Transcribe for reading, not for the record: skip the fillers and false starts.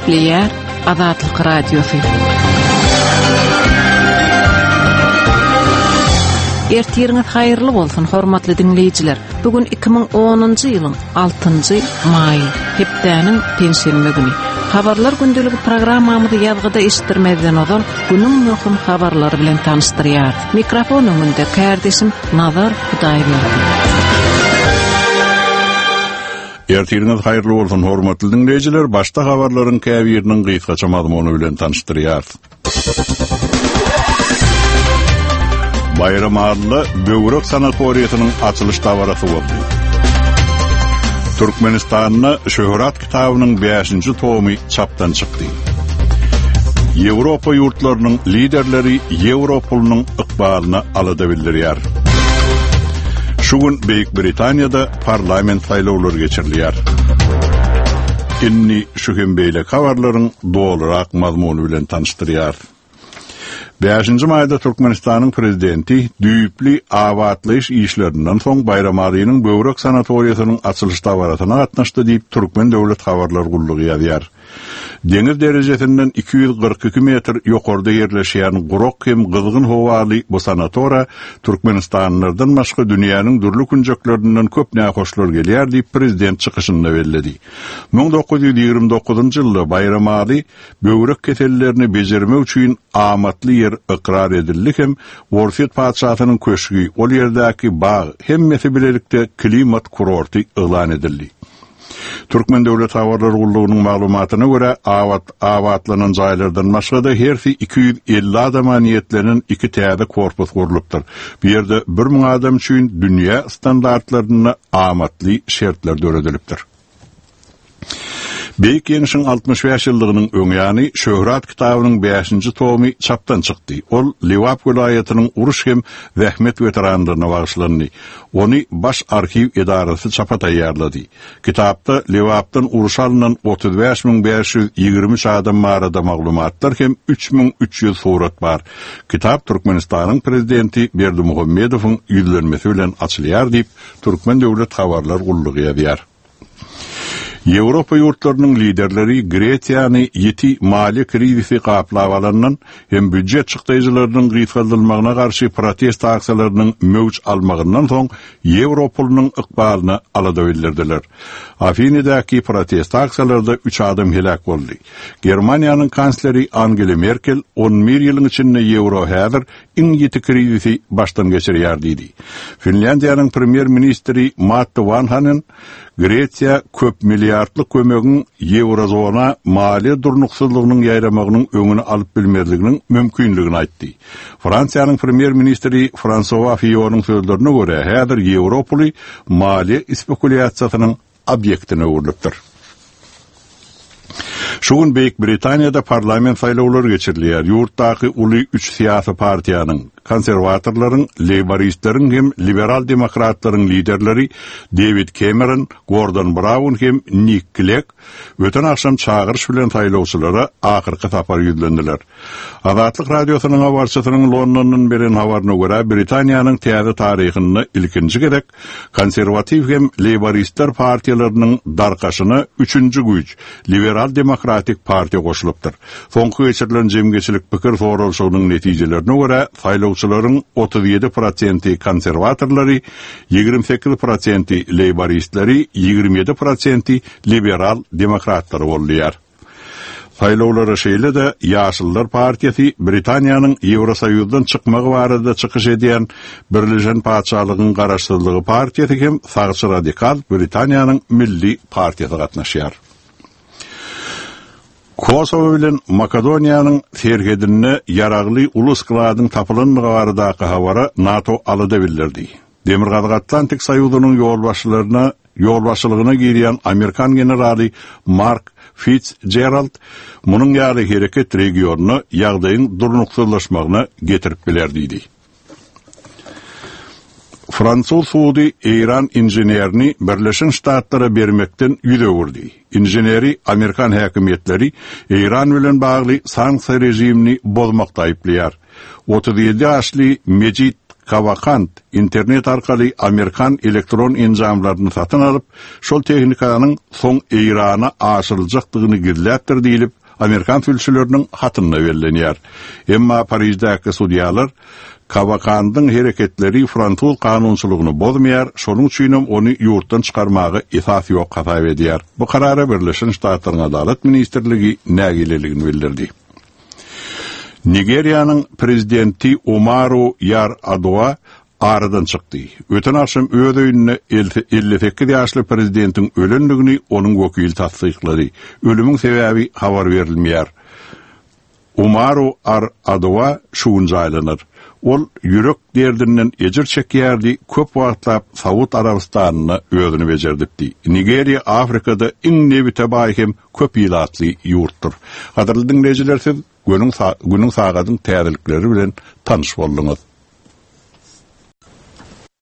Eşitleýär Azatlyk Radiosu. Ertiriniz hayırlı bolsun hormatly dinleýijiler. Bugün 2010-njy ýylyň 6-njy may, hepdäniň pensiýa güni. Habarlar gündüligi programmamyzy ýazgyda eşitdirmezden ozan günüň möhüm habarlary bilen tanışdyrýar. Mikrofon öňünde kardeşim Nazar Hudaýberdi. Ertiriniz hayırlı bolsun hormatly dinleýijiler. Başda habarlaryň käbiriniň gysgaça mazmuny bilen tanışdyrýar. Bayram adlı Böwrek sanatoriýasynyň açylış dawarasy boldy. Türkmenistan'da Şöhret kitabynyň 5-nji tomy çapdan çykdy. Ýewropa ýurtlarynyň liderleri Ýewropanyň ykbalyny alada bildirýär. Şu gün Beýik Britaniýada parlament saýlawlary geçirilýär. Inni şu hembeýle habarlaryň dolarak mazmuny bilen tanışdyrýar. 5-nji maýda Türkmenistanyň prezidenti düýpli awatlyş işlerinden soň Bayram adynyň Böwrek sanatoriýasynyň açylış dawarasyna gatnaşdy diýip Türkmen döwlet habarlar gullugy ýazýar. Deňiz derejesinden 242 metr ýokarda ýerleşýän gurok hem gyzgyn howaly bu sanatora Türkmenistanlardan başga dünýäniň durly künjeklerinden köpnä hoşlar gelýär diýip prezident çykyşynda bellädi. 1929-njy ýylda Bayram ady böwrek kesellerini bejermek üçin amatly ýer ikrar edildi hem Worfet padşahynyň köşgi ol ýerdäki bağ hemmesi bilelikde klimat kurorty elan edildi. Türkmen döwlet habarlar gullugynyň maglumatyna görä awatlanan jaýlardan başga hersi 250 adama niýetlenen 2 täze korpus gurulypdyr. Bu ýerde 1000 adam üçin dünýä standartlaryna amatly şertler döredilipdir. Beýik Ýeňişiň 65 ýyldygynyň öňýany Şöhret kitabynyň 5-nji tomy çapdan çykdy. Ol Liwap vilayatynyň uruş hem zähmet weteranlaryna bagyşlandy. Ony baş arxiv edarasy çapa taýýarlady. Kitapda Liwapdan uruş alynan 35523 adam barada maglumatlar hem 3300 surat bar. Kitap Türkmenistanyň prezidenti Berdimuhammedowyň ýüzlenmesi bilen açylýar diýip Türkmen döwlet habarlar gullugy ýazýar. Ýewropa ýurtlarynyň liderleri Gretiýany ýeti mali krizisi gaplap alandan hem büdjet çykdyjylarynyň gyzgaldylmagyna garşy protest aksiyalarynyň möwç almagyndan soň Ýewropanyň ykbalyny alada bildirdiler. Afinidaky protest aksiyalarynda 3 adam helak boldy. Germaniýanyň kansleri Angela Merkel 11 ýylyň içinde Ýewro häzir iň ýeti krizisi başdan geçirýär diýdi. Finlandiýanyň premier ministri Matti Vanhanen Gretiýa köp milliardlyk kömegiň Ýewrozona mali durnuksyzlygynyň ýaýramagynyň öňüni alyp bilmezliginiň mümkinligini aýtdy. Fransiýanyň premier ministri François Fillonyň sözlerine görä, häzir Ýewropaly mali spekulatsiýasynyň obyektine urulypdyr. Şu gün Beýik Britaniýada parlament saýlawlary geçirilýär. Ýurtdaky uly 3 syýasy partiýanyň, konserwatorlaryň, leyboristleriň hem liberal demokratlaryň liderleri David Cameron, Gordon Brown hem Nick Clegg öten akşam çağırış bilen saýlawçylara ahyrky tapar ýüzlendiler. Azatlyk radiosynyň habarçysynyň Londondan beren habaryna görä Britaniýanyň täze taryhyny ilkinji gerek konserwativ hem leyboristler partiýalarynyň darkaşyna 3-nji güýç liberal demokratik partiýa goşulypdyr. Soňky geçirilen jemgeçilik pikir sorulşygynyň netijelerine görä saýlawçylaryň 37% konserwatorlary, 28% leyboristleri, 27% liberal demokratlar bolýar. Saýlawlara şeýle de Ýaşyllar partiýasy Britaniýanyň Ýewrosoýuzdan çykmagy barada çykyş edýän Birleşen Paçalygyň garaşdyrlygy partiýasy hem Sagçy radikal Britaniýanyň milli partiýasy gatnaşýar. Kosovo bilen Makedoniýanyň serhedine ýaragly ulus kladyň tapylanmagy baradaky habara NATO alada bildirdi. Demirgazyk Atlantik Soýuzynyň ýolbaşçylygyna girýän Amerikan generali Mark Fitzgerald munyň ýaly hereket regionuny ýagdaýyň durnuksyzlaşmagyna getirip bilerdi. Fransuz suudi İran injinerini Birleşen Ştatlara bermekden ýüze öwürdi. Injineri Amerikan häkimetleri İran bilen bagly sanksiýa rejimini bozmakda aýplaýar. 37 ýaşly Mejid Kavakant internet arkaly Amerikan elektron enzamlaryny satyn alyp, şol tehnikanyň soň Irana aşyryljakdygyny gizläpdir diýilip, Amerikan fülçüleriniň hatyna berilýär. Emma Parisdäki sudiýalar Kavakandyň hereketleri Fransuz kanunçylygyny bozmaýar, şonuň üçin ony ýurtdan çykarmagy esas ýok hesap edýär. Bu karara Birleşen Ştatlaryň Adalet Ministrligi nägileligini bildirdi. Nigeriýanyň prezidenti Umaru Yar'Adua aradan çykdy. Öten akşam öz öýünde 58 ýaşly prezidentiň ölenligini onuň wekili tasdiklady. Ölümüň sebäbi habar berilmeýär. Umaru Yar'Adua şuň jaýlanır. Ol ýürek derdinden ejir çekýärdi, köp wagtlap Saud Arabistanyna özüni bejerdi. Nigeriya Afrikada iň nebite baý hem köp ýylatly ýurtdur. Gaderly dinleýijiler, siz günüň sagadyň täzelikleri bilen tanyş boldunuz.